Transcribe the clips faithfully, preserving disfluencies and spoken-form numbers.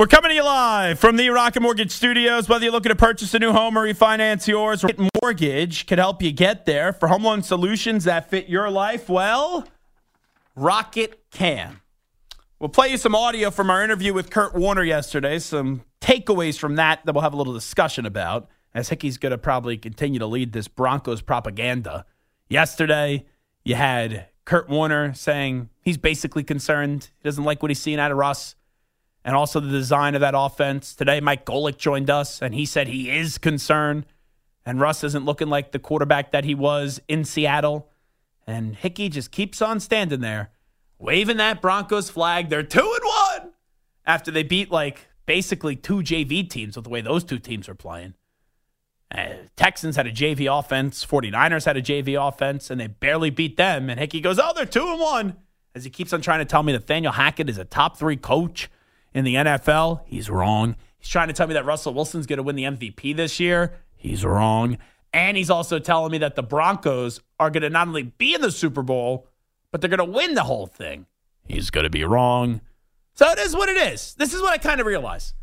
We're coming to you live from the Rocket Mortgage Studios. Whether you're looking to purchase a new home or refinance yours, Rocket Mortgage can help you get there. For home loan solutions that fit your life, well, Rocket can. We'll play you some audio from our interview with Kurt Warner yesterday, some takeaways from that that we'll have a little discussion about, as Hickey's going to probably continue to lead this Broncos propaganda. Yesterday, you had Kurt Warner saying he's basically concerned. He doesn't like what he's seeing out of Russ and also the design of that offense. Today, Mike Golick joined us, and he said he is concerned, and Russ isn't looking like the quarterback that he was in Seattle. And Hickey just keeps on standing there, waving that Broncos flag. They're two and one after they beat, like, basically two J V teams with the way those two teams are playing. Uh, Texans had a J V offense. 49ers had a J V offense, and they barely beat them. And Hickey goes, oh, they're two and one, as he keeps on trying to tell me Nathaniel Hackett is a top three coach in the N F L. He's wrong. He's trying to tell me that Russell Wilson's going to win the M V P this year. He's wrong. And he's also telling me that the Broncos are going to not only be in the Super Bowl, but they're going to win the whole thing. He's going to be wrong. So it is what it is. This is what I kind of realize.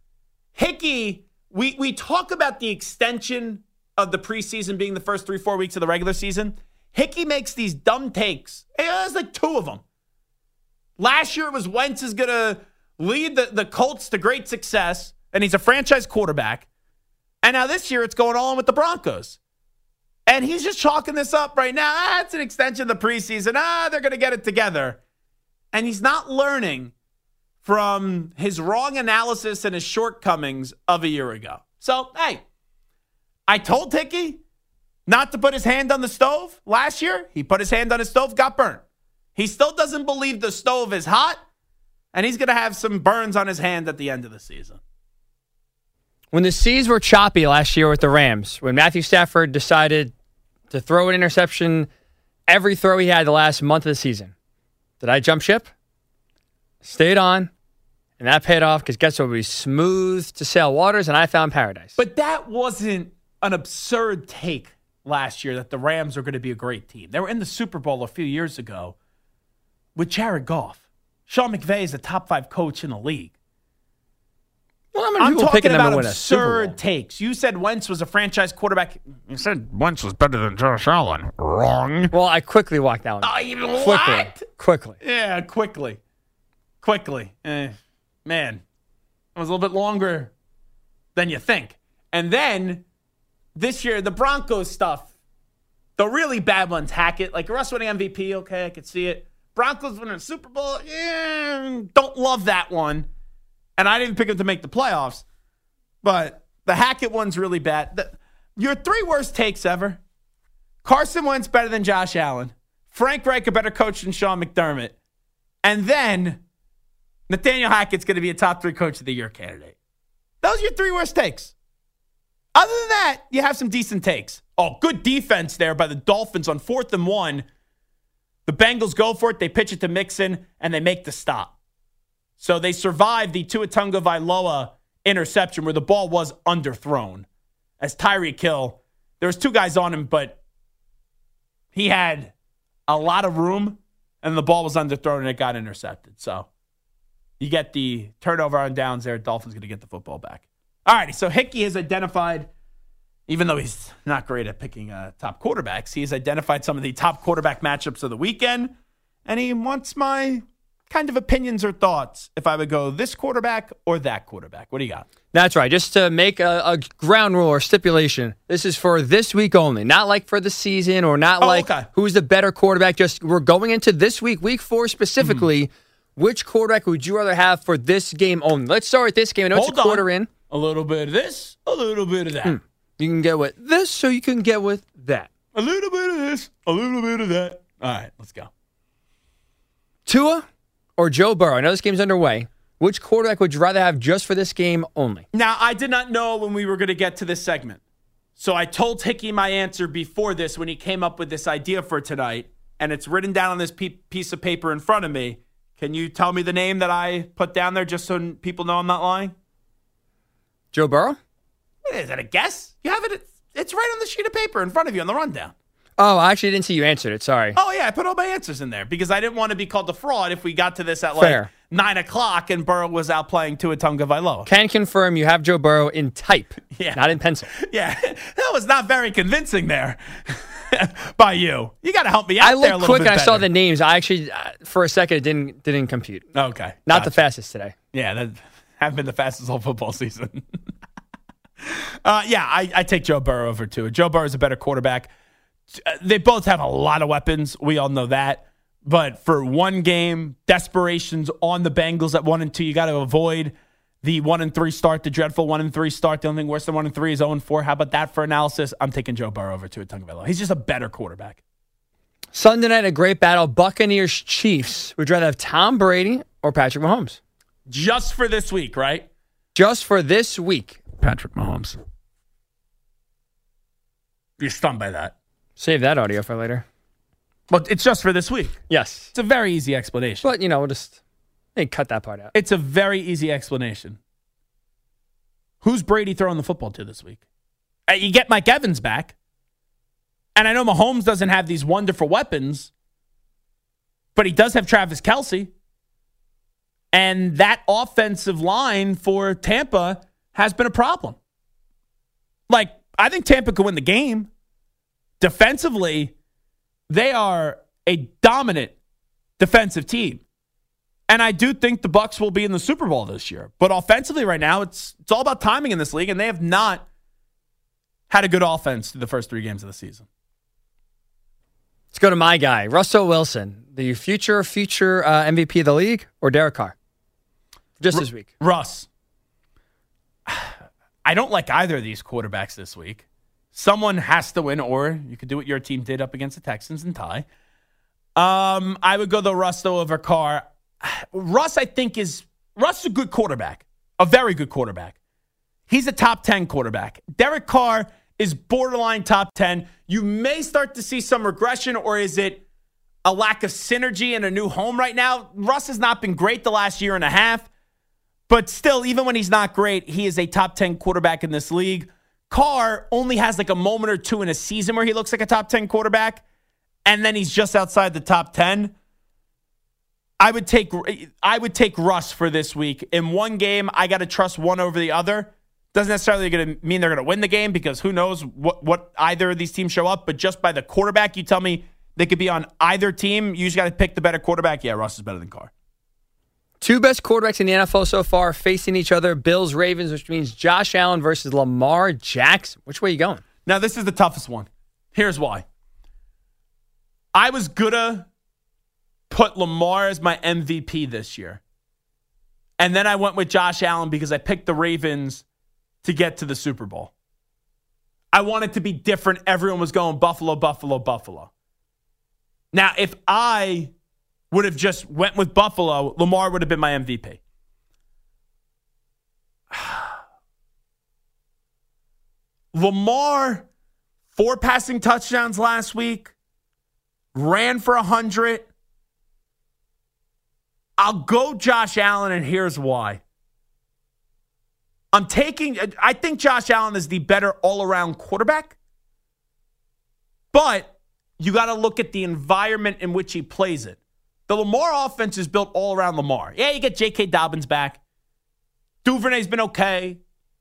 Hickey, we, we talk about the extension of the preseason being the first three, four weeks of the regular season. Hickey makes these dumb takes. There's like two of them. Last year it was Wentz is going to lead the, the Colts to great success, and he's a franchise quarterback. And now this year it's going on with the Broncos. And he's just chalking this up right now. Ah, it's an extension of the preseason. Ah, they're going to get it together. And he's not learning from his wrong analysis and his shortcomings of a year ago. So, hey, I told Hickey not to put his hand on the stove last year. He put his hand on his stove, got burnt. He still doesn't believe the stove is hot, and he's going to have some burns on his hand at the end of the season. When the seas were choppy last year with the Rams, when Matthew Stafford decided to throw an interception every throw he had the last month of the season, did I jump ship? Stayed on, and that paid off because guess what? We smooth to sail waters, and I found paradise. But that wasn't an absurd take last year that the Rams are going to be a great team. They were in the Super Bowl a few years ago with Jared Goff. Sean McVay is a top five coach in the league. Well, I'm, I'm talking picking about them to win a Super Bowl. absurd takes. You said Wentz was a franchise quarterback. You said Wentz was better than Josh Allen. Wrong. Well, I quickly walked that one. Oh, you quickly. what? Quickly. Yeah, quickly. Quickly. Eh, man, it was a little bit longer than you think. And then this year, the Broncos stuff, the really bad ones, Hackett. Like Russ winning M V P, okay, I could see it. Broncos winning a Super Bowl, yeah, don't love that one. And I didn't pick him to make the playoffs. But the Hackett one's really bad. The, your three worst takes ever. Carson Wentz better than Josh Allen. Frank Reich a better coach than Sean McDermott. And then Nathaniel Hackett's going to be a top three coach of the year candidate. Those are your three worst takes. Other than that, you have some decent takes. Oh, good defense there by the Dolphins on fourth and one. The Bengals go for it. They pitch it to Mixon, and they make the stop. So they survived the Tua Tagovailoa interception where the ball was underthrown. As Tyreek Hill, there was two guys on him, but he had a lot of room, and the ball was underthrown, and it got intercepted. So you get the turnover on downs there. Dolphins going to get the football back. All righty, so Hickey has identified, even though he's not great at picking uh, top quarterbacks, he has identified some of the top quarterback matchups of the weekend, and he wants my kind of opinions or thoughts if I would go this quarterback or that quarterback. What do you got? That's right. Just to make a, a ground rule or stipulation, this is for this week only. Not like for the season or not oh, like okay. who's the better quarterback. Just we're going into this week, week four specifically. Mm-hmm. Which quarterback would you rather have for this game only? Let's start with this game. I know Hold it's a quarter on. in. A little bit of this, a little bit of that. Hmm. You can get with this, so you can get with that. A little bit of this, a little bit of that. All right, let's go. Tua or Joe Burrow? I know this game's underway. Which quarterback would you rather have just for this game only? Now, I did not know when we were going to get to this segment. So I told Hickey my answer before this when he came up with this idea for tonight, and it's written down on this piece of paper in front of me. Can you tell me the name that I put down there just so people know I'm not lying? Joe Burrow? Is that a guess? You have it. It's right on the sheet of paper in front of you on the rundown. Oh, I actually didn't see you answered it. Sorry. Oh, yeah. I put all my answers in there because I didn't want to be called a fraud if we got to this at Fair. like nine o'clock and Burrow was out playing Tua Tagovailoa. Can confirm you have Joe Burrow in type, Yeah. not in pencil. Yeah, that was not very convincing there by you. You got to help me out I there a looked little quick bit and I saw better. the names. I actually, uh, for a second, it didn't didn't compute. Okay. Not gotcha. the fastest today. Yeah, that haven't been the fastest all football season. uh, yeah, I, I take Joe Burrow over Tua. Joe Burrow is a better quarterback. Uh, They both have a lot of weapons. We all know that. But for one game, desperation's on the Bengals at one and two. You got to avoid the one and three start, the dreadful one and three start. The only thing worse than one and three is zero and four. How about that for analysis? I'm taking Joe Burrow over Tua Tagovailoa. He's just a better quarterback. Sunday night, a great battle. Buccaneers Chiefs. Would you rather have Tom Brady or Patrick Mahomes? Just for this week, right? Just for this week. Patrick Mahomes. You're stunned by that. Save that audio for later. But it's just for this week. Yes. It's a very easy explanation. But, you know, we'll just hey, cut that part out. It's a very easy explanation. Who's Brady throwing the football to this week? Uh, You get Mike Evans back. And I know Mahomes doesn't have these wonderful weapons, but he does have Travis Kelce. And that offensive line for Tampa has been a problem. Like, I think Tampa could win the game. Defensively, they are a dominant defensive team. And I do think the Bucs will be in the Super Bowl this year. But offensively right now, it's it's all about timing in this league, and they have not had a good offense through the first three games of the season. Let's go to my guy, Russell Wilson, the future, future uh, M V P of the league, or Derek Carr? Just Ru- this week. Russ. I don't like either of these quarterbacks this week. Someone has to win, or you could do what your team did up against the Texans and tie. Um, I would go the Russ though over Carr. Russ, I think, is Russ is a good quarterback, a very good quarterback. He's a top ten quarterback. Derek Carr is borderline top ten. You may start to see some regression, or is it a lack of synergy in a new home right now? Russ has not been great the last year and a half, but still, even when he's not great, he is a top ten quarterback in this league. Carr only has like a moment or two in a season where he looks like a top ten quarterback, and then he's just outside the top ten. I would take I would take Russ for this week. In one game, I got to trust one over the other. Doesn't necessarily going to mean they're going to win the game, because who knows what, what either of these teams show up. But just by the quarterback, you tell me they could be on either team. You just got to pick the better quarterback. Yeah, Russ is better than Carr. Two best quarterbacks in the N F L so far facing each other. Bills, Ravens, which means Josh Allen versus Lamar Jackson. Which way are you going? Now, this is the toughest one. Here's why. I was going to put Lamar as my M V P this year. And then I went with Josh Allen because I picked the Ravens to get to the Super Bowl. I wanted to be different. Everyone was going Buffalo, Buffalo, Buffalo. Now, if I would have just went with Buffalo, Lamar would have been my M V P. Lamar, four passing touchdowns last week, ran for one hundred. I'll go Josh Allen, and here's why. I'm taking, I think Josh Allen is the better all-around quarterback, but you got to look at the environment in which he plays it. The Lamar offense is built all around Lamar. Yeah, you get J K. Dobbins back. Duvernay's been okay.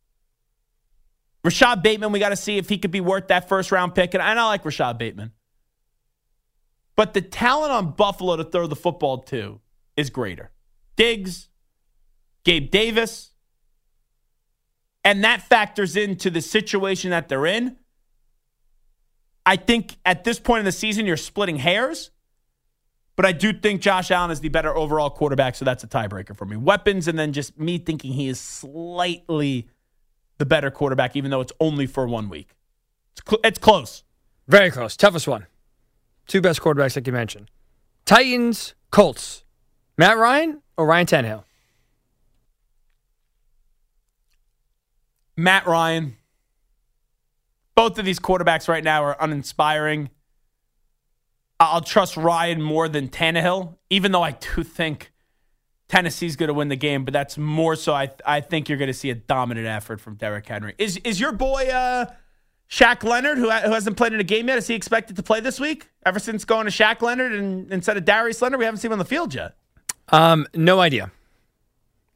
Rashad Bateman, we got to see if he could be worth that first-round pick, and I like Rashad Bateman. But the talent on Buffalo to throw the football to is greater. Diggs, Gabe Davis, and that factors into the situation that they're in. I think at this point in the season, you're splitting hairs, but I do think Josh Allen is the better overall quarterback, so that's a tiebreaker for me. Weapons, and then just me thinking he is slightly the better quarterback, even though it's only for one week. It's, cl- it's close. Very close. Toughest one. Two best quarterbacks, like you mentioned. Titans, Colts. Matt Ryan or Ryan Tannehill? Matt Ryan. Both of these quarterbacks right now are uninspiring. I'll trust Ryan more than Tannehill, even though I do think Tennessee's going to win the game, but that's more so I I think you're going to see a dominant effort from Derrick Henry. Is is your boy uh, Shaq Leonard, who, ha- who hasn't played in a game yet, is he expected to play this week? Ever since going to Shaq Leonard and instead of Darius Leonard, we haven't seen him on the field yet. Um, no idea.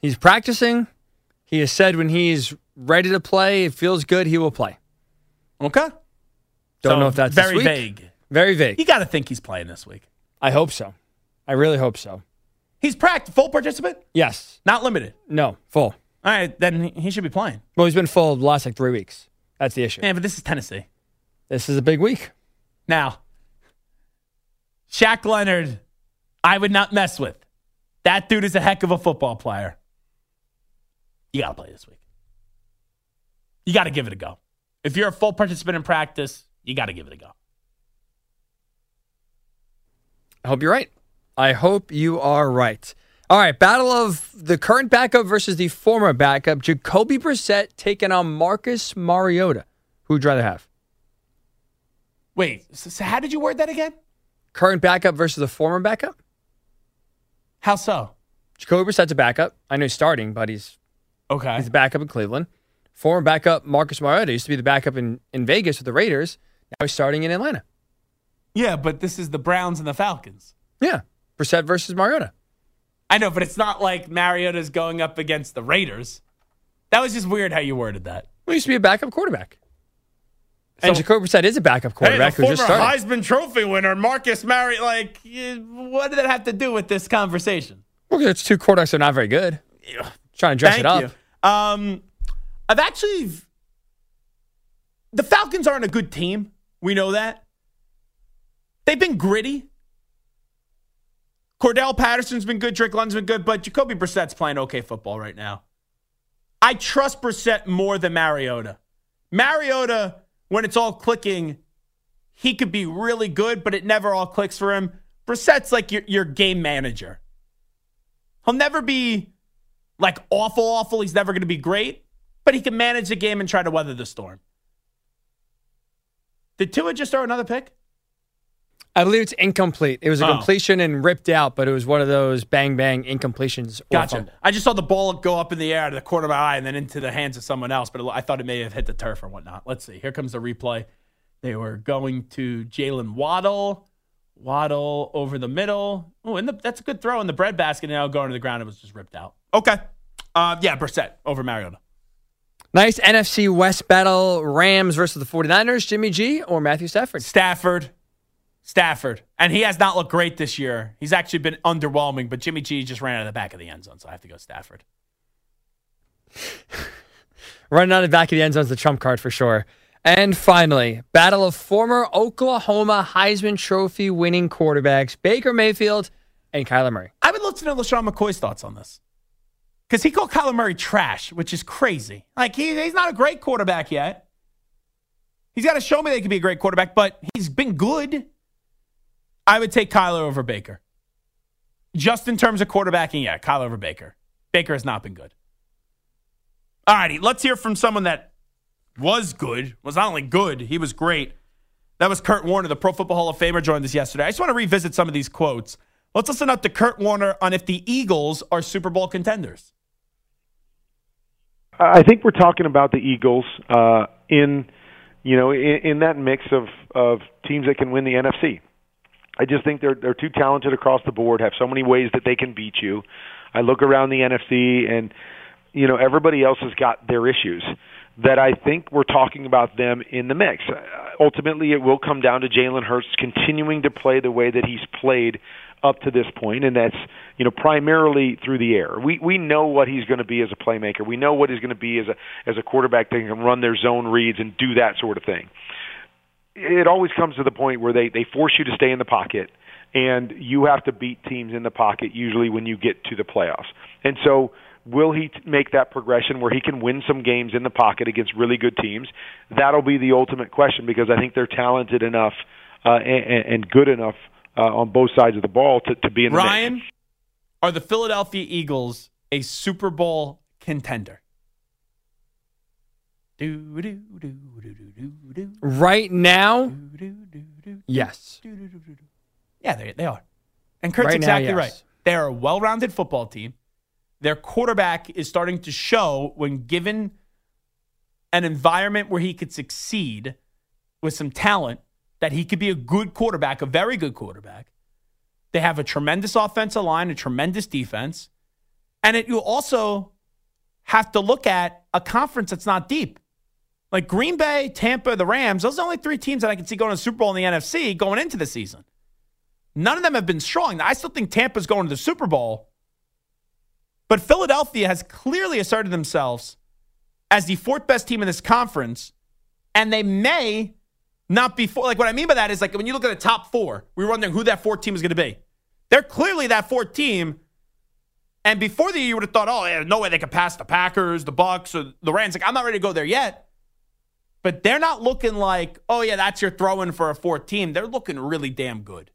He's practicing. He has said when he's ready to play, it feels good, he will play. Okay. Don't So, know if that's very this week. vague. Very vague. You got to think he's playing this week. I hope so. I really hope so. He's practiced full participant, Yes. not limited. No. Full. All right, then he- he should be playing. Well, he's been full the last like three weeks. That's the issue. Yeah, but this is Tennessee. This is a big week. Now, Shaq Leonard, I would not mess with. That dude is a heck of a football player. You got to play this week. You got to give it a go. If you're a full participant in practice, you got to give it a go. I hope you're right. I hope you are right. All right, battle of the current backup versus the former backup. Jacoby Brissett taking on Marcus Mariota. Who would you rather have? Wait, so, so how did you word that again? Current backup versus the former backup? How so? Jacoby Brissett's a backup. I know he's starting, but he's Okay. he's a backup in Cleveland. Former backup Marcus Mariota used to be the backup in, in Vegas with the Raiders. Now he's starting in Atlanta. Yeah, but this is the Browns and the Falcons. Yeah, Brissett versus Mariota. I know, but it's not like Mariota's going up against the Raiders. That was just weird how you worded that. Well, he used to be a backup quarterback. And So- Jacoby Brissett is a backup quarterback Hey, the who just former started. Heisman Trophy winner, Marcus Mariota, like, eh, what did that have to do with this conversation? Well, it's two quarterbacks that are not very good. Trying to dress Thank it up. you. Um, I've actually, the Falcons aren't a good team. We know that. They've been gritty. Cordell Patterson's been good. Drake London's been good, but Jacoby Brissett's playing okay football right now. I trust Brissett more than Mariota. Mariota, when it's all clicking, he could be really good, but it never all clicks for him. Brissett's like your, your game manager. He'll never be like awful, awful. He's never going to be great, but he can manage the game and try to weather the storm. Did Tua just throw another pick? I believe it's incomplete. It was a Oh. completion and ripped out, but it was one of those bang bang incompletions. Or Gotcha. fumble. I just saw the ball go up in the air to the corner of my eye and then into the hands of someone else, but I thought it may have hit the turf or whatnot. Let's see. Here comes the replay. They were going to Jalen Waddle. Waddle over the middle. Oh, and the, that's a good throw in the breadbasket. Now going to the ground, it was just ripped out. Okay. Uh, yeah, Brissett over Mariota. Nice N F C West battle. Rams versus the 49ers. Jimmy G or Matthew Stafford? Stafford. Stafford. And he has not looked great this year. He's actually been underwhelming, but Jimmy G just ran out of the back of the end zone, so I have to go Stafford. Running out of the back of the end zone is the trump card for sure. And finally, battle of former Oklahoma Heisman Trophy winning quarterbacks, Baker Mayfield and Kyler Murray. I would love to know LaShawn McCoy's thoughts on this. Because he called Kyler Murray trash, which is crazy. Like, he, he's not a great quarterback yet. He's got to show me that he can be a great quarterback, but he's been good. I would take Kyler over Baker. Just in terms of quarterbacking, yeah, Kyler over Baker. Baker has not been good. All righty, let's hear from someone that was good, was not only good, he was great. That was Kurt Warner, the Pro Football Hall of Famer, joined us yesterday. I just want to revisit some of these quotes. Let's listen up to Kurt Warner on if the Eagles are Super Bowl contenders. I think we're talking about the Eagles uh, in, you know, in, in that mix of, of teams that can win the N F C. I just think they're they're too talented across the board, have so many ways that they can beat you. I look around the N F C and, you know, everybody else has got their issues that I think we're talking about them in the mix. Uh, ultimately, it will come down to Jalen Hurts continuing to play the way that he's played up to this point, and that's, you know, primarily through the air. We we know what he's going to be as a playmaker. We know what he's going to be as a as a quarterback that can run their zone reads and do that sort of thing. It always comes to the point where they, they force you to stay in the pocket, and you have to beat teams in the pocket usually when you get to the playoffs. And so will he t- make that progression where he can win some games in the pocket against really good teams? That'll be the ultimate question, because I think they're talented enough uh, and, and good enough uh, on both sides of the ball to, to be in the Ryan, mix. are the Philadelphia Eagles a Super Bowl contender? Do, do, do, do, do, do, do, Right now, do, do, do, do, yes. do, do, do, do, do. Yeah, they, they are. And Kurt's Right now, exactly yes. right. They're a well-rounded football team. Their quarterback is starting to show, when given an environment where he could succeed with some talent, that he could be a good quarterback, a very good quarterback. They have a tremendous offensive line, a tremendous defense. And it, you also have to look at a conference that's not deep. Like Green Bay, Tampa, the Rams, those are the only three teams that I can see going to the Super Bowl in the N F C going into the season. None of them have been strong. I still think Tampa's going to the Super Bowl. But Philadelphia has clearly asserted themselves as the fourth best team in this conference. And they may not be, four, like what I mean by that is like when you look at the top four, we were wondering who that fourth team is going to be. They're clearly that fourth team. And before the year, you would have thought, oh, yeah, no way they could pass the Packers, the Bucks, or the Rams. Like, I'm not ready to go there yet. But they're not looking like, oh, yeah, that's your throw-in for a fourth team. They're looking really damn good.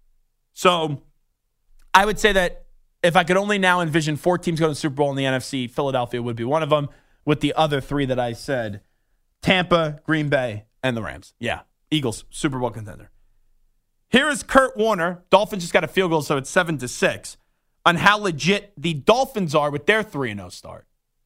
So I would say that if I could only now envision four teams going to the Super Bowl in the N F C, Philadelphia would be one of them, with the other three that I said, Tampa, Green Bay, and the Rams. Yeah, Eagles, Super Bowl contender. Here is Kurt Warner. Dolphins just got a field goal, so it's seven to six, on how legit the Dolphins are with their three and oh start.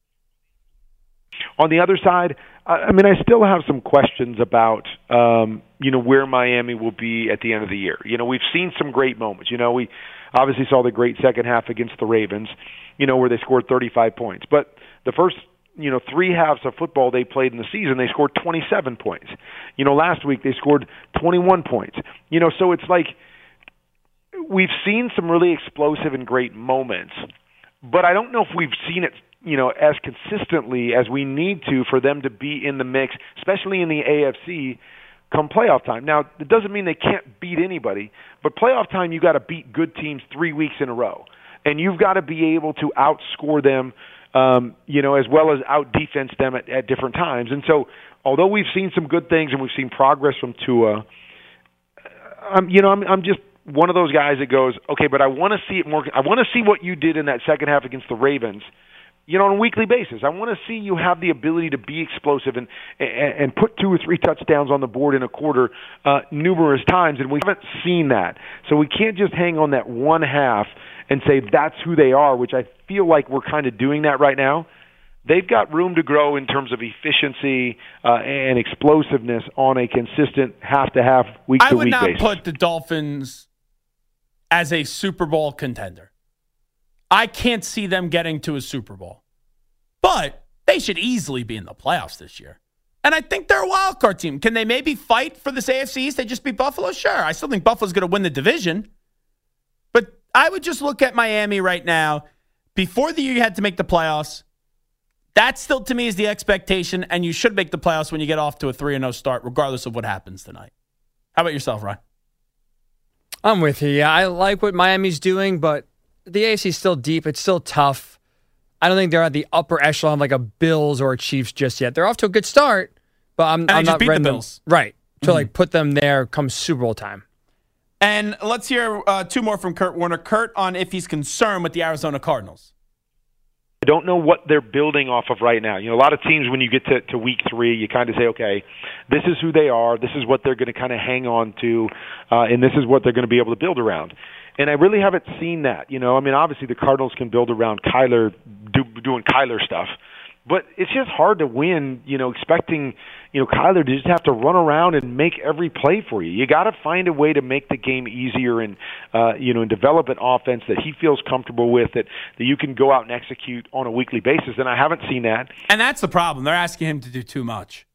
On the other side, I mean, I still have some questions about, um, you know, where Miami will be at the end of the year. You know, we've seen some great moments. You know, we obviously saw the great second half against the Ravens, you know, where they scored thirty-five points. But the first, you know, three halves of football they played in the season, they scored twenty-seven points. You know, last week they scored twenty-one points. You know, so it's like we've seen some really explosive and great moments, but I don't know if we've seen it, you know, as consistently as we need to for them to be in the mix, especially in the A F C come playoff time. Now, it doesn't mean they can't beat anybody, but playoff time you got to beat good teams three weeks in a row. And you've got to be able to outscore them, um, you know, as well as out-defense them at, at different times. And so, although we've seen some good things and we've seen progress from Tua, I'm, you know, I'm, I'm just one of those guys that goes, okay, but I want to see it more. I want to see what you did in that second half against the Ravens, you know, on a weekly basis. I want to see you have the ability to be explosive and and, and put two or three touchdowns on the board in a quarter uh, numerous times, and we haven't seen that. So we can't just hang on that one half and say that's who they are, which I feel like we're kind of doing that right now. They've got room to grow in terms of efficiency uh, and explosiveness on a consistent half-to-half, week-to-week basis. I would not put the Dolphins as a Super Bowl contender. I can't see them getting to a Super Bowl. But they should easily be in the playoffs this year. And I think they're a wild card team. Can they maybe fight for this A F C East? They just beat Buffalo? Sure. I still think Buffalo's going to win the division. But I would just look at Miami right now. Before the year you had to make the playoffs, that still to me is the expectation, and you should make the playoffs when you get off to a three and oh start, regardless of what happens tonight. How about yourself, Ryan? I'm with you. Yeah, I like what Miami's doing, but the A F C is still deep. It's still tough. I don't think they're at the upper echelon like a Bills or a Chiefs just yet. They're off to a good start, but I'm, and I'm just not beat ready the them, Bills. right, to Mm-hmm. like put them there come Super Bowl time. And let's hear uh, two more from Kurt Warner. Kurt on if he's concerned with the Arizona Cardinals. I don't know what they're building off of right now. You know, a lot of teams, when you get to, to week three, you kind of say, okay, this is who they are, this is what they're going to kind of hang on to, uh, and this is what they're going to be able to build around. And I really haven't seen that. You know, I mean, obviously the Cardinals can build around Kyler, do, doing Kyler stuff, but it's just hard to win, you know, expecting, you know, Kyler to just have to run around and make every play for you. You got to find a way to make the game easier and, uh, you know, and develop an offense that he feels comfortable with, that, that you can go out and execute on a weekly basis. And I haven't seen that. And that's the problem. They're asking him to do too much.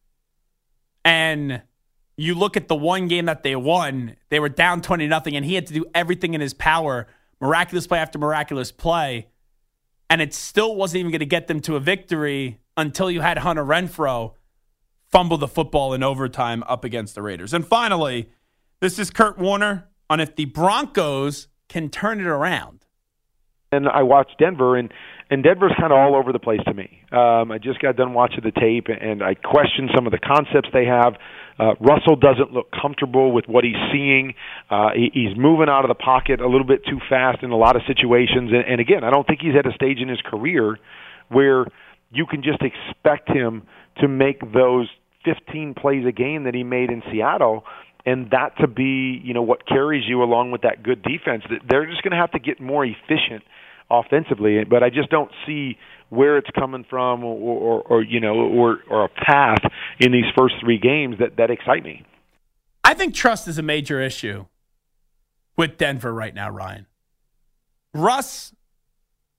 And you look at the one game that they won, they were down twenty nothing, and he had to do everything in his power, miraculous play after miraculous play, and it still wasn't even going to get them to a victory until you had Hunter Renfrow fumble the football in overtime up against the Raiders. And finally, this is Kurt Warner on if the Broncos can turn it around. And I watched Denver, and, and Denver's kind of all over the place to me. Um, I just got done watching the tape, and I question some of the concepts they have. Uh, Russell doesn't look comfortable with what he's seeing. Uh, he, he's moving out of the pocket a little bit too fast in a lot of situations. And, and again, I don't think he's at a stage in his career where you can just expect him to make those fifteen plays a game that he made in Seattle, and that to be, you know, what carries you along with that good defense. They're just going to have to get more efficient offensively, but I just don't see where it's coming from, or, or, or you know, or, or a path in these first three games that, that excite me. I think trust is a major issue with Denver right now, Ryan. Russ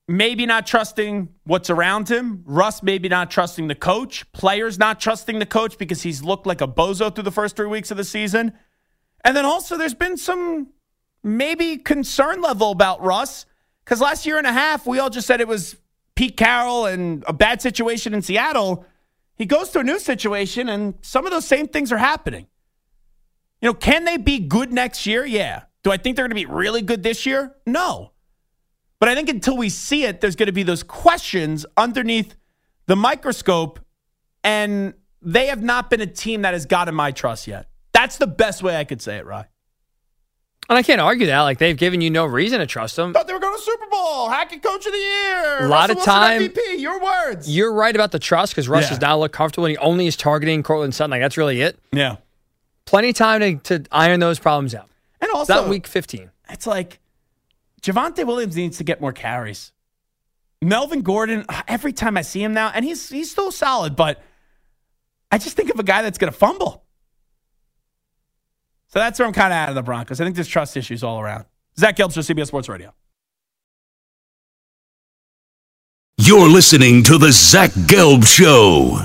maybe not trusting what's around him. Russ maybe not trusting the coach. Players not trusting the coach because he's looked like a bozo through the first three weeks of the season. And then also there's been some maybe concern level about Russ because last year and a half, we all just said it was Pete Carroll and a bad situation in Seattle. He goes to a new situation, and some of those same things are happening. You know, can they be good next year? Yeah. Do I think they're going to be really good this year? No. But I think until we see it, there's going to be those questions underneath the microscope, and they have not been a team that has gotten my trust yet. That's the best way I could say it, Rye. And I can't argue that. Like, they've given you no reason to trust them. Thought they were going to Super Bowl. Hackett Coach of the Year. A lot Russell of Wilson time. M V P. Your words. You're right about the trust because Russ Yeah. does not look comfortable and he only is targeting Cortland Sutton. Like, that's really it. Yeah. Plenty of time to, to iron those problems out. And It's also, not week fifteen. it's like Javonte Williams needs to get more carries. Melvin Gordon, every time I see him now, and he's he's still solid, but I just think of a guy that's going to fumble. So that's where I'm kind of out of the Broncos. I think there's trust issues all around. Zach Gelbster, C B S Sports Radio. You're listening to the Zach Gelb Show.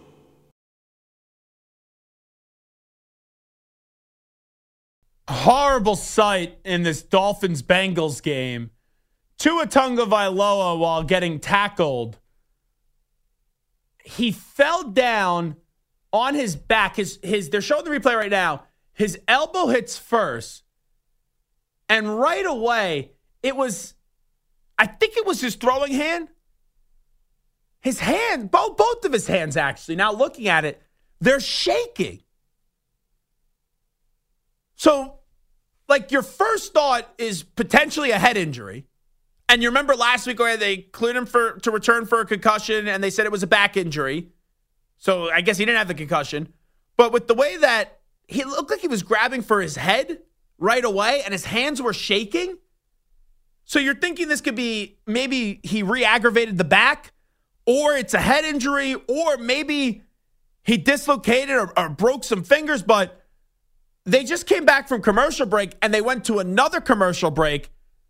Horrible sight in this Dolphins-Bengals game. Tua Tagovailoa, while getting tackled, he fell down on his back. His his they're showing the replay right now. His elbow hits first, and right away it was, I think it was his throwing hand. His hand, both both of his hands actually. Now looking at it, they're shaking. So, like, your first thought is potentially a head injury. And you remember last week where they cleared him for to return for a concussion, and they said it was a back injury. So I guess he didn't have the concussion. But with the way that he looked like he was grabbing for his head right away, and his hands were shaking. So you're thinking this could be maybe he re-aggravated the back, or it's a head injury, or maybe he dislocated or, or broke some fingers. But they just came back from commercial break, and they went to another commercial break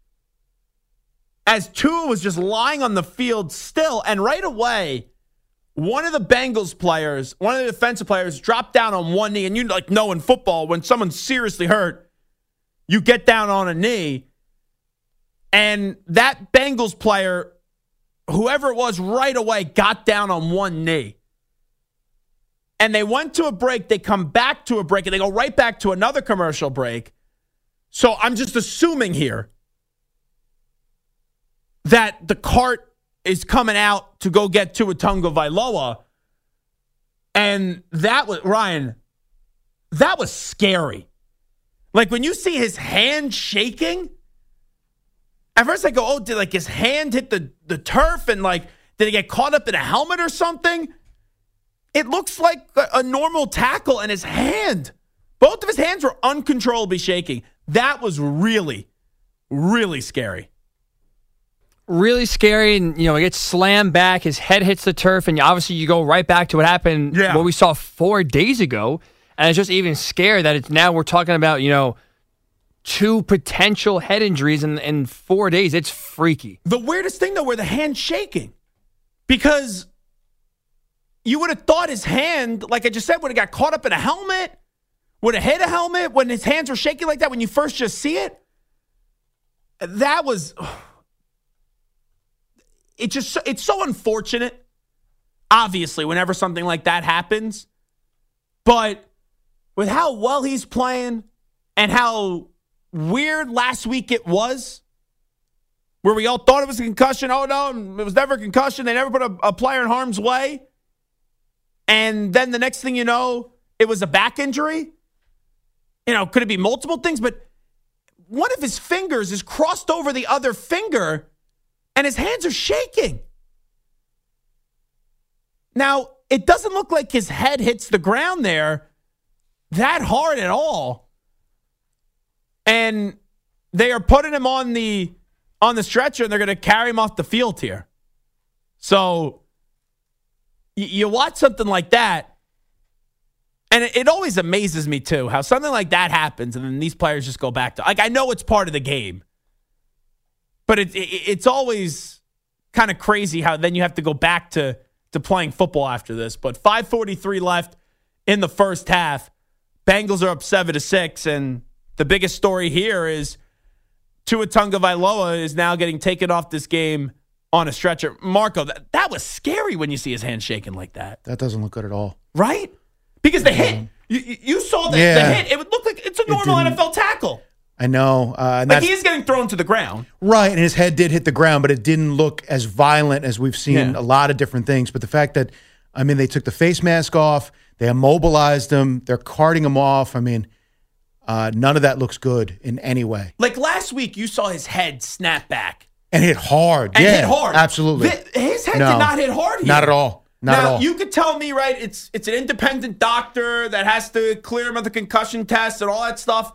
as Tua was just lying on the field still. And right away, one of the Bengals players, one of the defensive players, dropped down on one knee. And you like know in football, when someone's seriously hurt, you get down on a knee. And that Bengals player, whoever it was, right away got down on one knee. And they went to a break. They come back to a break, and they go right back to another commercial break. So I'm just assuming here that the cart is coming out to go get Tua Tagovailoa. And that was, Ryan, that was scary. Like, when you see his hand shaking, at first I go, oh, did like his hand hit the, the turf, and like, did he get caught up in a helmet or something? It looks like a, a normal tackle, and his hand, both of his hands were uncontrollably shaking. That was really, really scary. Really scary, and you know, he gets slammed back, his head hits the turf, and obviously you go right back to what happened, yeah. what we saw four days ago, and it's just even scary that it's now we're talking about, you know, two potential head injuries in, in four days. It's freaky. The weirdest thing, though, were the hands shaking, because you would have thought his hand, like I just said, would have got caught up in a helmet, would have hit a helmet when his hands were shaking like that when you first just see it. That was... It just it's so unfortunate, obviously, whenever something like that happens. But with how well he's playing and how weird last week it was, where we all thought it was a concussion. Oh, no, it was never a concussion. They never put a, a player in harm's way. And then the next thing you know, it was a back injury. You know, could it be multiple things? But one of his fingers is crossed over the other finger, and his hands are shaking. Now, it doesn't look like his head hits the ground there that hard at all. And they are putting him on the on the stretcher, and they're going to carry him off the field here. So y- you watch something like that, and it, it always amazes me, too, how something like that happens, and then these players just go back to... Like, I know it's part of the game. But it, it, it's always kind of crazy how then you have to go back to, to playing football after this. But five forty-three left in the first half. Bengals are up seven to six, and the biggest story here is Tua Tagovailoa is now getting taken off this game on a stretcher. Marco, that, that was scary when you see his hand shaking like that. That doesn't look good at all. Right? Because the hit, you, you saw the, Yeah. the hit. It would look like it's a normal N F L tackle. I know. Uh, and Like that's, he's getting thrown to the ground. right, and his head did hit the ground, but it didn't look as violent as we've seen Yeah. a lot of different things. But the fact that, I mean, they took the face mask off, they immobilized him, they're carting him off. I mean, uh, none of that looks good in any way. Like last week, you saw his head snap back. And hit hard. And yeah, hit hard. Absolutely. Th- His head No. did not hit hard here. Not at all. Not now, at all. you could tell me, right, it's it's an independent doctor that has to clear him of the concussion test and all that stuff.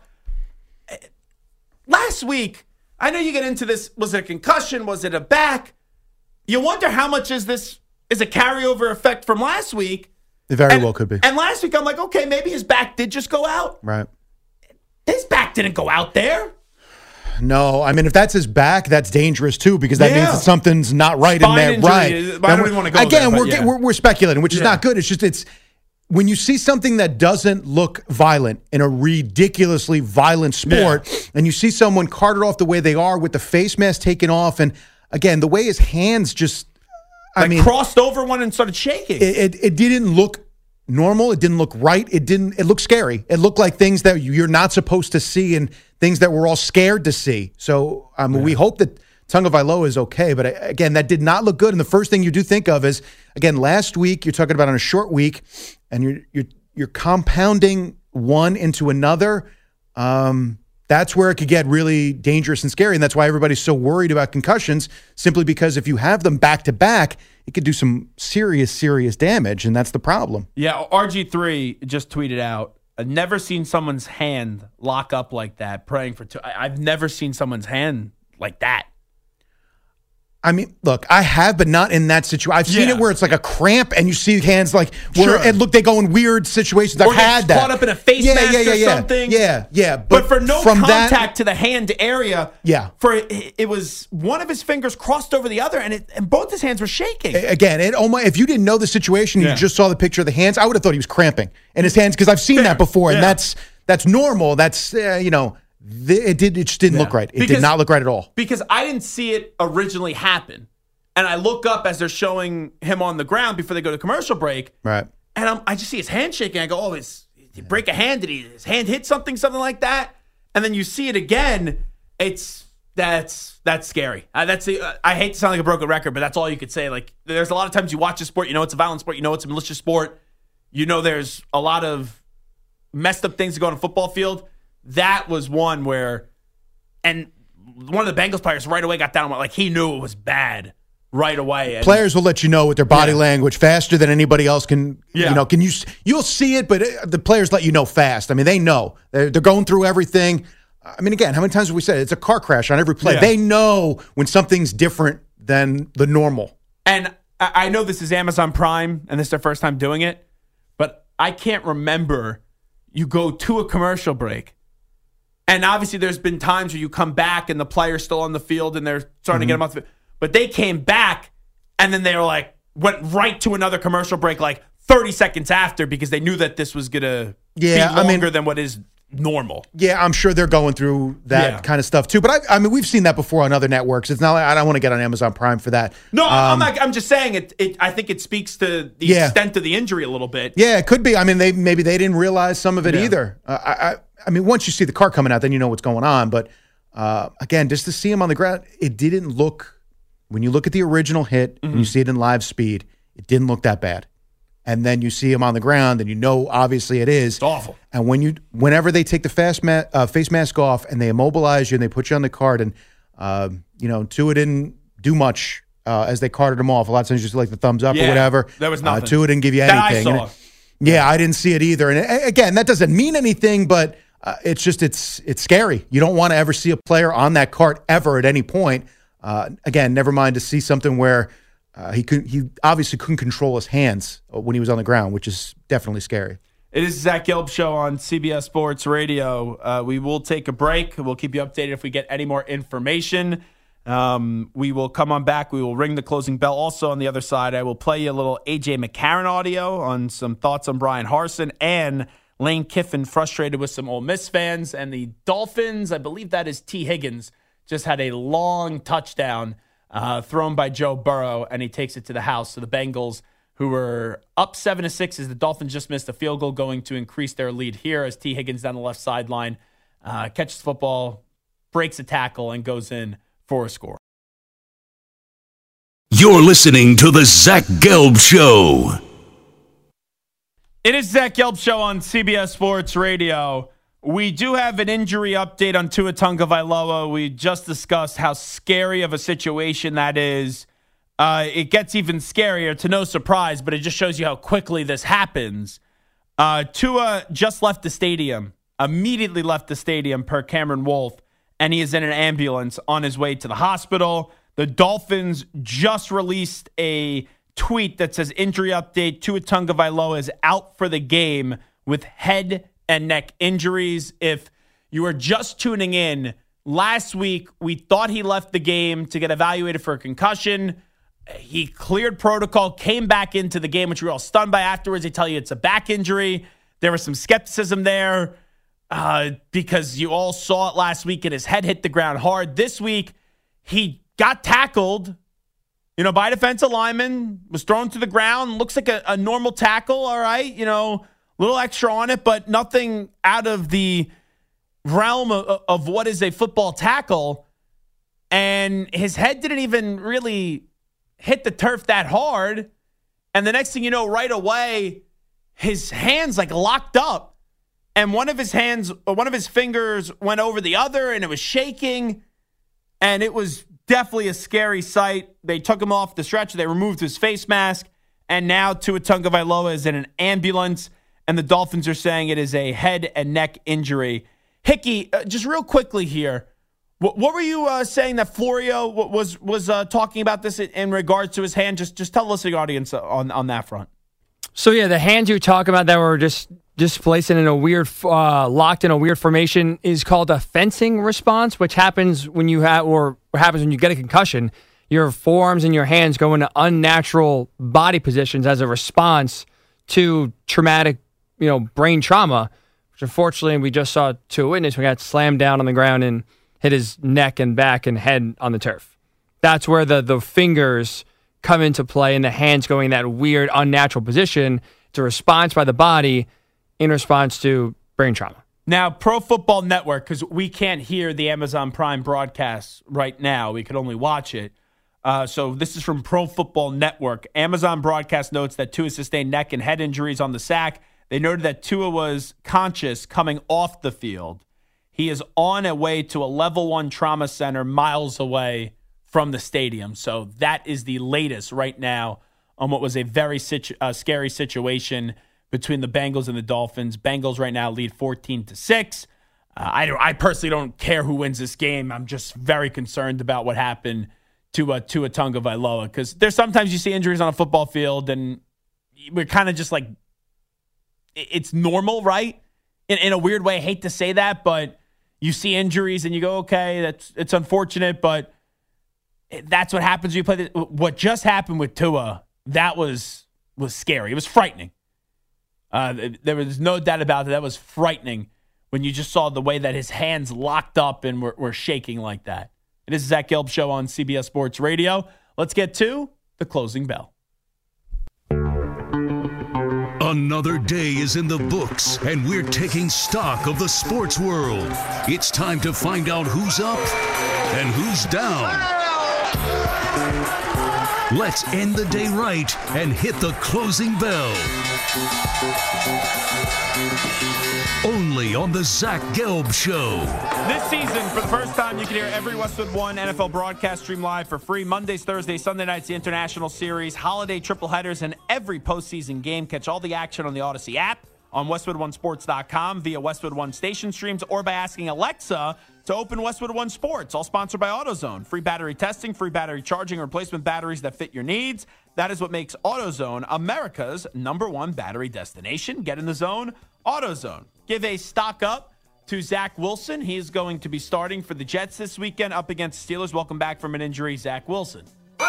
Last week, I know you get into this, was it a concussion? Was it a back? You wonder how much is this is a carryover effect from last week. It very And- well could be. And last week, I'm like, okay, maybe his back did just go out. Right. His back didn't go out there. No, I mean, if that's his back, that's dangerous too, because that Yeah. means that something's not right Spine in there. injury Right. is- I Then don't we're- even wanna go Again, there, but we're, yeah. we're we're speculating, which is Yeah. not good. It's just it's when you see something that doesn't look violent in a ridiculously violent sport, and you see someone carted off the way they are with the face mask taken off, and again, the way his hands just, I Like mean, crossed over one and started shaking. it, it, it didn't look normal. It didn't look right. It didn't. It looked scary. It looked like things that you're not supposed to see and things that we're all scared to see. So um, we hope that Tagovailoa is okay. But uh, again, that did not look good. And the first thing you do think of is, again, last week you're talking about on a short week, and you're you're you're compounding one into another. Um, that's where it could get really dangerous and scary. And that's why everybody's so worried about concussions, simply because if you have them back to back, it could do some serious, serious damage. And that's the problem. Yeah, R G three just tweeted out, I've never seen someone's hand lock up like that praying for two. I- I've never seen someone's hand like that. I mean, look, I have, but not in that situation. I've seen Yeah. it where it's like a cramp and you see hands like where Sure. and look, they go in weird situations. I've Or gets had that. caught up in a face yeah, mask yeah, yeah, or yeah. something. Yeah, yeah. But, for no from contact that, to the hand area, Yeah. for it, it was one of his fingers crossed over the other, and it, and both his hands were shaking. again, it almost, if you didn't know the situation, Yeah. you just saw the picture of the hands, I would have thought he was cramping in his hands because I've seen Fair. that before, and Yeah. that's that's normal. That's uh, you know, th- it did. It just didn't Yeah. look right. It Because- did not look right at all. Because I didn't see it originally happen. And I look up as they're showing him on the ground before they go to commercial break. Right. And I'm, I just see his hand shaking. I go, oh, his, did he break a hand? Did he, his hand hit something, something like that? And then you see it again. It's that's that's scary. Uh, that's the, uh, I hate to sound like a broken record, but that's all you could say. Like, there's a lot of times you watch a sport, you know it's a violent sport, you know it's a malicious sport, you know there's a lot of messed up things that go on a football field. That was one where, and one of the Bengals players right away got down, like he knew it was bad right away. And Players will let you know with their body Yeah. language faster than anybody else can. Yeah. You know, can you? You'll see it, but it, the players let you know fast. I mean, they know they're, they're going through everything. I mean, again, how many times have we said it? It's a car crash on every play? Yeah. They know when something's different than the normal. And I I know this is Amazon Prime, and this is their first time doing it, but I can't remember you go to a commercial break. And obviously there's been times where you come back and the player's still on the field and they're starting to get him off the field. But they came back and then they were like, went right to another commercial break like thirty seconds after because they knew that this was going to Yeah, be I mean- longer than what is normal. Yeah, I'm sure they're going through that Yeah. kind of stuff too. But I, I mean, we've seen that before on other networks. It's not like I don't want to get on Amazon Prime for that. No, I'm Um, not. I'm just saying it. It. I think it speaks to the Yeah. extent of the injury a little bit. Yeah, it could be. I mean, they maybe they didn't realize some of it Yeah. either. Uh, I, I, I mean, once you see the car coming out, then you know what's going on. But uh, again, just to see him on the ground, it didn't look. When you look at the original hit Mm-hmm. and you see it in live speed, it didn't look that bad. And then you see him on the ground, and you know obviously it is. It's awful. And when you, whenever they take the fast ma- uh, face mask off and they immobilize you and they put you on the cart, and um, you know, Tua didn't do much uh, as they carted him off. A lot of times, you just like the thumbs up or Yeah, whatever. there was Uh, nothing. Tua didn't give you That I anything. saw. And it- yeah, I didn't see it either. And a- again, that doesn't mean anything, but uh, it's just it's it's scary. You don't want to ever see a player on that cart ever at any point. Uh, again, never mind to see something where uh, he could he obviously couldn't control his hands when he was on the ground, which is definitely scary. It is Zach Gelb Show on C B S Sports Radio. Uh, we will take a break. We'll keep you updated if we get any more information. Um, we will come on back. We will ring the closing bell. Also on the other side, I will play you a little A J McCarron audio on some thoughts on Brian Harsin and Lane Kiffin frustrated with some Ole Miss fans. And the Dolphins, I believe that is T. Higgins, just had a long touchdown uh, thrown by Joe Burrow, and he takes it to the house. So the Bengals, who were up seven to six as the Dolphins just missed a field goal, going to increase their lead here as T. Higgins down the left sideline uh, catches the football, breaks a tackle, and goes in for a score. You're listening to the Zach Gelb Show. It is Zach Gelb Show on C B S Sports Radio. We do have an injury update on Tua Tagovailoa. We just discussed how scary of a situation that is. Uh, it gets even scarier, to no surprise, but it just shows you how quickly this happens. Uh, Tua just left the stadium, immediately left the stadium per Cameron Wolf, and he is in an ambulance on his way to the hospital. The Dolphins just released a tweet that says, injury update, Tua Tagovailoa is out for the game with head and neck injuries. If you are just tuning in, last week we thought he left the game to get evaluated for a concussion. He cleared protocol, came back into the game, which we were all stunned by afterwards. They tell you it's a back injury. There was some skepticism there. Uh, because you all saw it last week and his head hit the ground hard. This week, he got tackled, you know, by a defensive lineman, was thrown to the ground. Looks like a, a normal tackle, all right, you know, a little extra on it, but nothing out of the realm of, of what is a football tackle. And his head didn't even really hit the turf that hard. And the next thing you know, right away, his hands like locked up. And one of his hands, one of his fingers went over the other, and it was shaking. And it was definitely a scary sight. They took him off the stretcher. They removed his face mask. And now Tua Tagovailoa is in an ambulance. And the Dolphins are saying it is a head and neck injury. Hickey, uh, just real quickly here. What, what were you uh, saying that Florio was was uh, talking about this in, in regards to his hand? Just just tell the listening audience on, on that front. So, yeah, the hands you talk about that were just displaced in a weird, uh, locked in a weird formation is called a fencing response, which happens when you have, or happens when you get a concussion. Your forearms and your hands go into unnatural body positions as a response to traumatic, you know, brain trauma, which unfortunately we just saw to a witness. We got slammed down on the ground and hit his neck and back and head on the turf. That's where the, the fingers come into play and the hands going in that weird, unnatural position. It's a response by the body in response to brain trauma. Now, Pro Football Network, because we can't hear the Amazon Prime broadcast right now. We could only watch it. Uh, so this is from Pro Football Network. Amazon broadcast notes that Tua sustained neck and head injuries on the sack. They noted that Tua was conscious coming off the field. He is on a way to a level one trauma center miles away from the stadium. So that is the latest right now on what was a very situ- uh, scary situation between the Bengals and the Dolphins. Bengals right now lead fourteen to six. Uh, I, I personally don't care who wins this game. I'm just very concerned about what happened to uh, Tua Tagovailoa, because there's sometimes you see injuries on a football field and we're kind of just like, it's normal, right? In, in a weird way, I hate to say that, but you see injuries and you go, okay, that's it's unfortunate, but that's what happens when you play this. What just happened with Tua, that was was scary. It was frightening. Uh, there was no doubt about it. That was frightening when you just saw the way that his hands locked up and were, were shaking like that. It is the Zach Gelb Show on C B S Sports Radio. Let's get to the closing bell. Another day is in the books, and we're taking stock of the sports world. It's time to find out who's up and who's down. Let's end the day right and hit the closing bell. Only on the Zach Gelb Show. This season, for the first time, you can hear every Westwood One N F L broadcast stream live for free. Mondays, Thursdays, Sunday nights, the International Series, holiday triple headers, and every postseason game. Catch all the action on the Odyssey app, on Westwood One Sports dot com, via Westwood One station streams, or by asking Alexa to open Westwood One Sports, all sponsored by AutoZone. Free battery testing, free battery charging, replacement batteries that fit your needs. That is what makes AutoZone America's number one battery destination. Get in the zone, AutoZone. Give a stock up to Zach Wilson. He is going to be starting for the Jets this weekend up against the Steelers. Welcome back from an injury, Zach Wilson.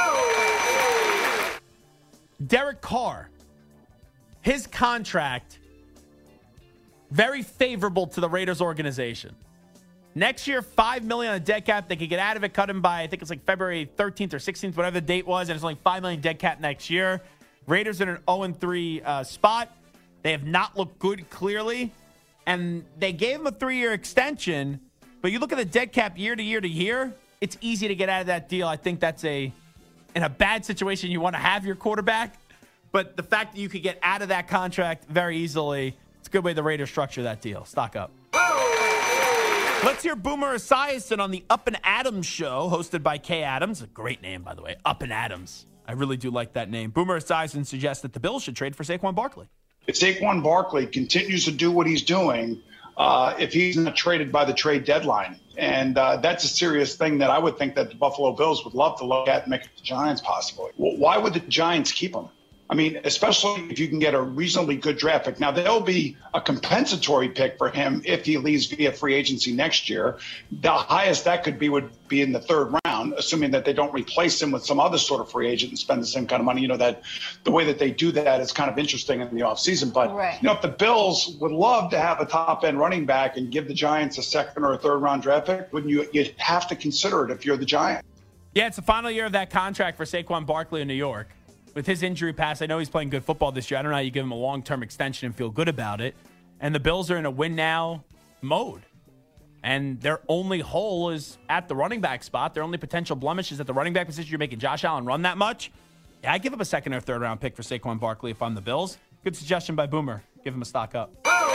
Derek Carr. His contract, very favorable to the Raiders organization. Next year, five million dollars on a dead cap. They could get out of it, cut him by, I think it's like February thirteenth or sixteenth, whatever the date was, and it's only five million dollars dead cap next year. Raiders in an oh and three uh, spot. They have not looked good, clearly, and they gave him a three-year extension, but you look at the dead cap year to year to year, it's easy to get out of that deal. I think that's a, in a bad situation, you want to have your quarterback. But the fact that you could get out of that contract very easily, it's a good way the Raiders structure that deal. Stock up. Let's hear Boomer Esiason on the Up and Adams show, hosted by Kay Adams. A great name, by the way. Up and Adams. I really do like that name. Boomer Esiason suggests that the Bills should trade for Saquon Barkley. If Saquon Barkley continues to do what he's doing, uh, if he's not traded by the trade deadline, and uh, that's a serious thing that I would think that the Buffalo Bills would love to look at and make it the Giants possibly. Well, why would the Giants keep him? I mean, especially if you can get a reasonably good draft pick. Now, there'll be a compensatory pick for him if he leaves via free agency next year. The highest that could be would be in the third round, assuming that they don't replace him with some other sort of free agent and spend the same kind of money. You know, that the way that they do that is kind of interesting in the offseason. But, right. you know, if the Bills would love to have a top-end running back and give the Giants a second or a third-round draft pick, wouldn't you? You'd have to consider it if you're the Giants. Yeah, it's the final year of that contract for Saquon Barkley in New York. With his injury past, I know he's playing good football this year. I don't know how you give him a long-term extension and feel good about it. And the Bills are in a win-now mode. And their only hole is at the running back spot. Their only potential blemish is at the running back position. You're making Josh Allen run that much. Yeah, I'd give up a second or third-round pick for Saquon Barkley if I'm the Bills. Good suggestion by Boomer. Give him a stock up.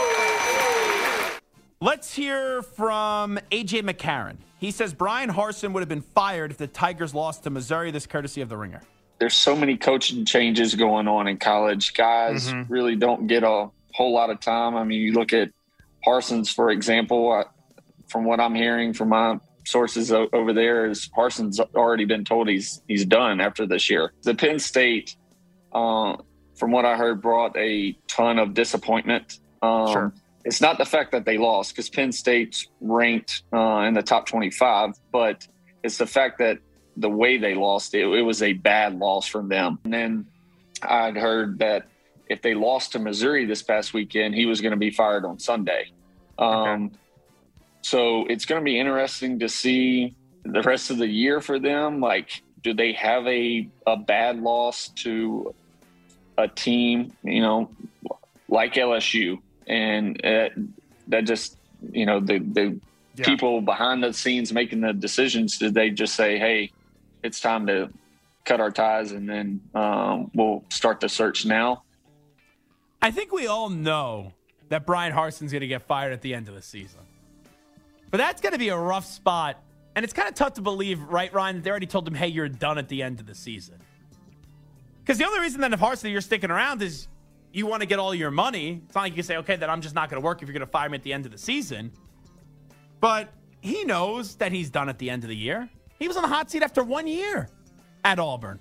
Let's hear from A J McCarron. He says Brian Harsin would have been fired if the Tigers lost to Missouri. This courtesy of The Ringer. There's so many coaching changes going on in college. Guys mm-hmm. really don't get a whole lot of time. I mean, you look at Parsons, for example, I, from what I'm hearing from my sources o- over there is Parsons already been told he's he's done after this year. The Penn State, uh, from what I heard, brought a ton of disappointment. Um, sure. It's not the fact that they lost, because Penn State's ranked uh, in the top twenty-five, but it's the fact that the way they lost, it, it was a bad loss from them. And then I'd heard that if they lost to Missouri this past weekend, he was going to be fired on Sunday. Um, okay. So it's going to be interesting to see the rest of the year for them. Like, do they have a, a bad loss to a team, you know, like L S U? And uh, that just, you know, the, the yeah. people behind the scenes making the decisions, did they just say, hey, it's time to cut our ties and then um, we'll start the search now? I think we all know that Brian Harsin's going to get fired at the end of the season. But that's going to be a rough spot. And it's kind of tough to believe, right, Ryan, that they already told him, hey, you're done at the end of the season. Because the only reason that if Harsin, you're sticking around is you want to get all your money. It's not like you can say, okay, then I'm just not going to work if you're going to fire me at the end of the season. But he knows that he's done at the end of the year. He was on the hot seat after one year at Auburn.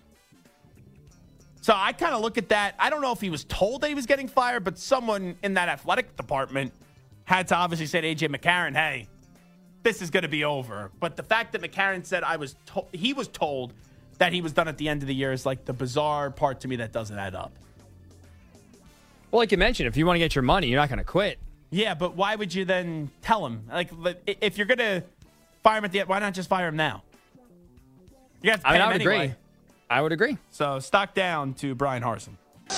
So I kind of look at that. I don't know if he was told that he was getting fired, but someone in that athletic department had to obviously say to A J McCarron, hey, this is going to be over. But the fact that McCarron said I was to- he was told that he was done at the end of the year is like the bizarre part to me that doesn't add up. Well, like you mentioned, if you want to get your money, you're not going to quit. Yeah, but why would you then tell him? Like, if you're going to fire him at the end, why not just fire him now? You have to pay I mean, him I would anyway. agree. I would agree. So, stock down to Brian Harsin.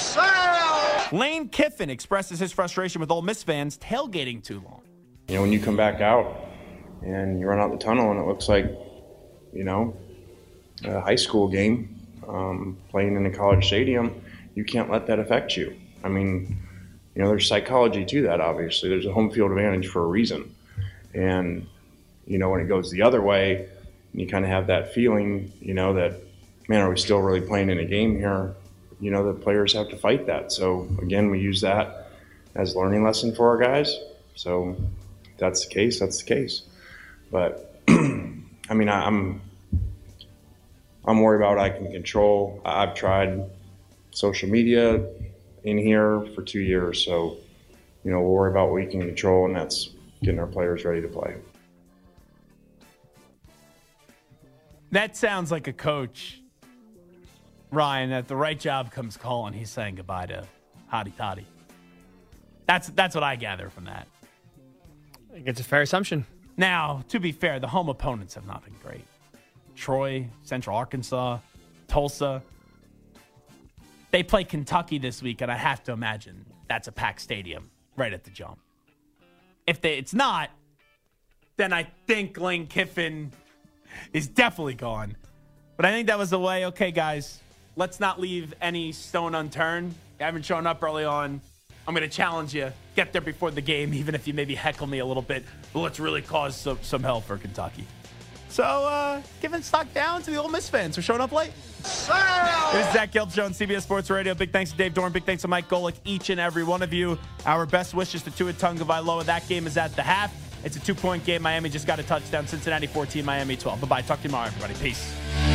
Lane Kiffin expresses his frustration with Ole Miss fans tailgating too long. You know, when you come back out and you run out the tunnel and it looks like, you know, a high school game um, playing in a college stadium, you can't let that affect you. I mean, you know, there's psychology to that, obviously. There's a home field advantage for a reason. And, you know, when it goes the other way, you kind of have that feeling, you know, that, man, are we still really playing in a game here? You know, the players have to fight that. So, again, we use that as a learning lesson for our guys. So, if that's the case, that's the case. But, I mean, I, I'm I'm worried about what I can control. I've tried social media in here for two years. So, you know, we'll worry about what we can control, and that's getting our players ready to play. That sounds like a coach, Ryan, that the right job comes calling. He's saying goodbye to Hotty Toddy. That's that's what I gather from that. I think it's a fair assumption. Now, to be fair, the home opponents have not been great. Troy, Central Arkansas, Tulsa. They play Kentucky this week, and I have to imagine that's a packed stadium right at the jump. If they, it's not, then I think Lane Kiffin is definitely gone. But I think that was the way, okay, guys, let's not leave any stone unturned. You haven't shown up early on. I'm going to challenge you. Get there before the game, even if you maybe heckle me a little bit. But let's really cause some, some hell for Kentucky. So, uh, giving stock down to the Ole Miss fans for showing up late. This is Zach Gelb on C B S Sports Radio. Big thanks to Dave Dorn. Big thanks to Mike Golick, each and every one of you. Our best wishes to Tua Tagovailoa. That game is at the half. It's a two-point game. Miami just got a touchdown. Cincinnati fourteen, Miami twelve. Bye-bye. Talk to you tomorrow, everybody. Peace.